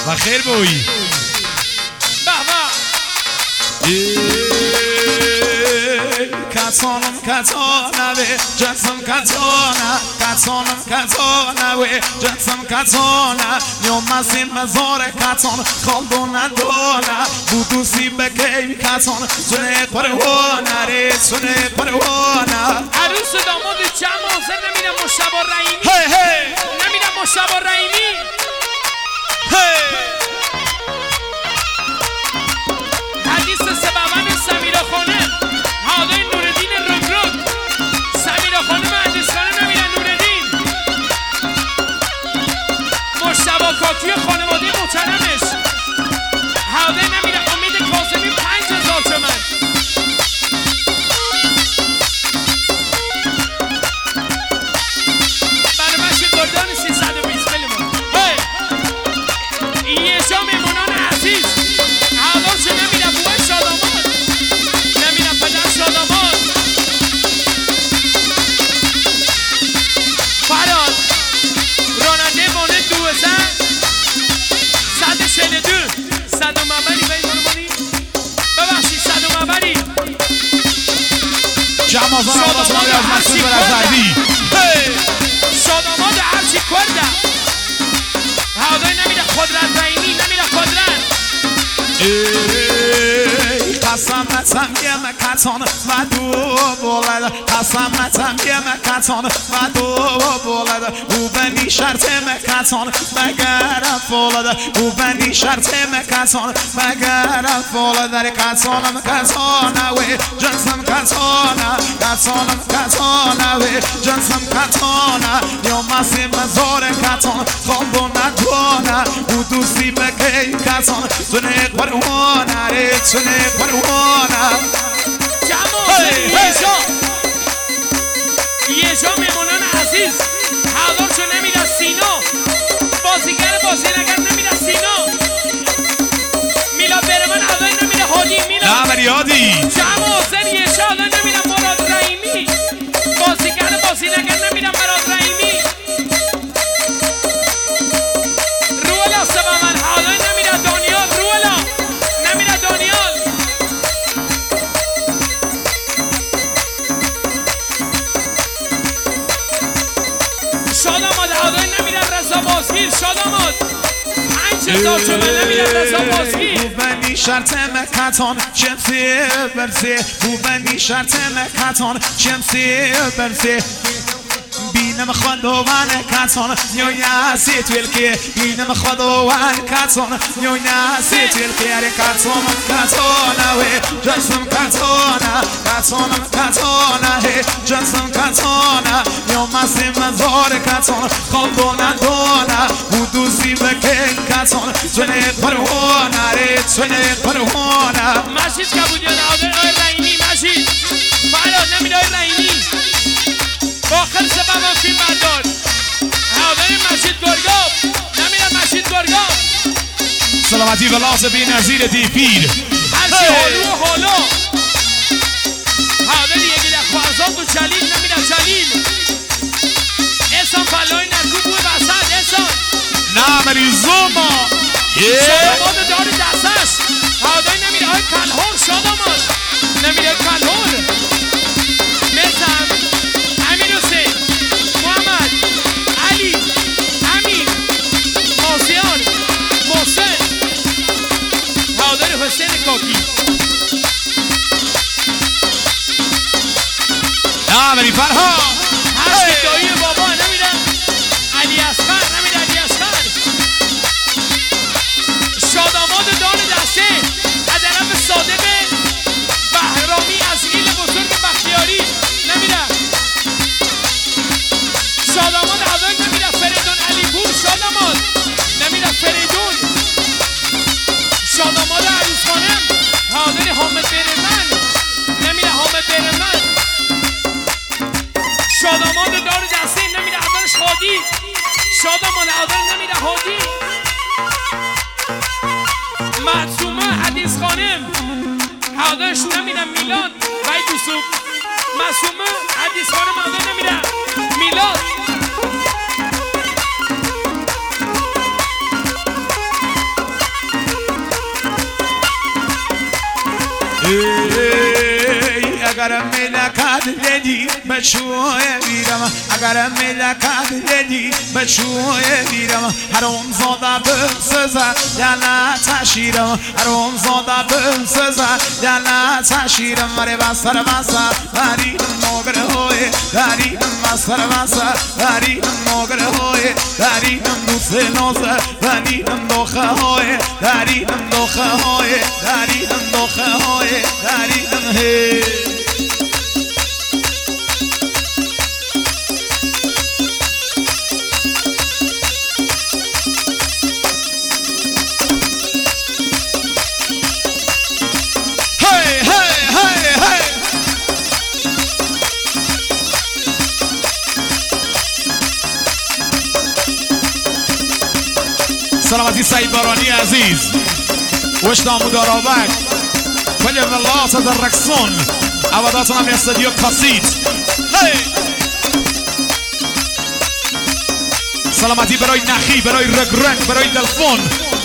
و خیر بویی Katsonum katsona ve jansam katsona katsonum katsona ve jansam katsona nyomasim mazore katson kholdona dona budusi bekey katson sune parwana re sune parwana عروس و داماد جمع حاضر نمیرم مشتبه رحیمی hey hey نمیرم مشتبه رحیمی hey حدیث سببن سمیرا خانم حاضر نوردین رنگ سمیرا خانم حدیث خانم نمیرم نوردین مشتبه کاکی خانواده محترمش حاضر نمیرم امید کاظمی 5000 تومن گردان 320 میلیون یه جا میمونان عزیز حواش نمیره بوه شاداماد نمیره پدر شاداماد فراد راننده بانه 142 صد مبری بین مرمانی ببخشی صد مبری جمازان آواز مالی از مسئول برزردی شاداماد هرچی کرده هادای نمیره قدرت رحیمی نمیره قدرت قسمتم یه مکتان و دو بولد قسمتم یه مکتان و دو بولد او بنی شرط مکتان مگرم فولد او بنی شرط مکتان مگرم فولد در کتانم کتانه و جنسم کتانه کتانم کتانه و جنسم کتانه یا مسی مزار کتان خواب ندونه او دوستی بکی کتان زنه پروانه ری زنه پروانه یه جا میمونن عزیز حالا چون نمیره سینا بازیگر بازیگر نمیره سینا میلا برمن حالا نمیره هادی میلا نبری هادی جمع حسین یه جا حالا نمیره مراد رحیمی بازیگر بازیگر نمیره مراد رحیمی رولا سبا من حالا نمیره دانیال رولا نمیره دانیال شاداماد حاضر نمیره رضا بازگیر شاداماد 5000 تومن نمیره رضا بازگیر بوبنی شرط مکتان شمسی برسی بوبنی شرط مکتان شمسی برسی بینم خداوند کتان نیویا سیتویل که بینم خداوند کتان نیویا سیتویل که اره کتان کتانه و جنسم کتانه کتانم کتانه جنسم کتانه یا مسی مزار کتان خالدونه دونه بودوسی بکن کتان تونه پروانه ره تونه پروانه مشید کبودیان آدر آی رحیمی مشید فراد نمیده آی رحیمی آخر سبب هم فیلم بردار آدر مشید گرگاب نمیده مشید گرگاب سلامتی و لاز بی نظیر دی پیر هرچی حالو و حالا آدر یکی در خوازات و جلیل نمیده جلیل احسان فلای نرگو بوی بسد احسان نبری زوما شاداماد دار دستش آدر نمیده آی کلهور شاداماد نمیده کلهور مثل امیر حسین محمد علی امیر مازیار محسن حاضر حسین کاکی نبری فرها هرچی دایی بابا نمیدن علی اصغر نمیده علی اصغر شاداماد دان دسته از طرف صادق بهرامی از ایل بزرگ بختیاری نمیده شاداماد حاضر نمیده فریدون علی پور شاداماد نمیده فریدون شاداماد عروس خانم حاضر حامد برمن نمیده حامد برمن شاداماد دار دسته نمیده حاضرش هادی شاداماد حاضر نمیده هادی معصومه حدیث خانم حاضرش نمیده میلاد وای دوسوب معصومه حدیث خانم حاضر نمیده میلاد اگر ملکت دیدی بچوی بیرم اگر ملکت دیدی بچوی بیرم هرون زاده بسزه دلت تشیرم هرون زاده بسزه دلت تشیرم مره بسر بسر داریم نگره های داریم بسر بسر داریم نگره های داریم دوست نازه داریم دوخه های داریم دوخه های داریم دوخه های داریم هی سلامتی سعید بارانی عزیز وشتام و دارابک ولی ولات در رکسون عواداتون هم استادیو کاسیت سلامتی برای نخی برای رگرنگ برای دلفون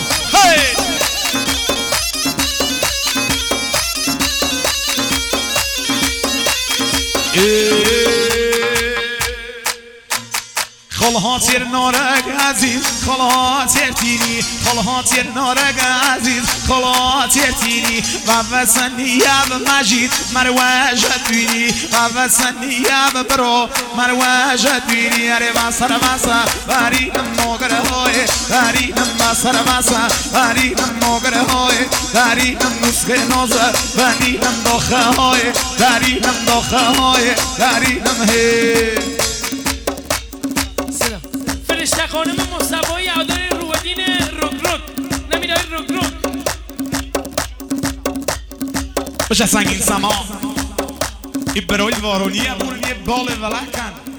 خالهاتیر نارگ عزیز خالهاتیر تیری خالهاتیر نارگ عزیز خالهاتیر تیری و وسنیه مجید مروجت بیری و وسنیه برو مروجت بیری اره بسر بسر بریم نگره های بریم بسر بسر بریم نگره های بریم نسخه نازه بریم داخه های بریم داخه های بریم هی فرشته خانم مصطفی یادار روح‌الدین رک نمیدای رک بشه سنگین سما ای برای وارونی امور یه بال ولکن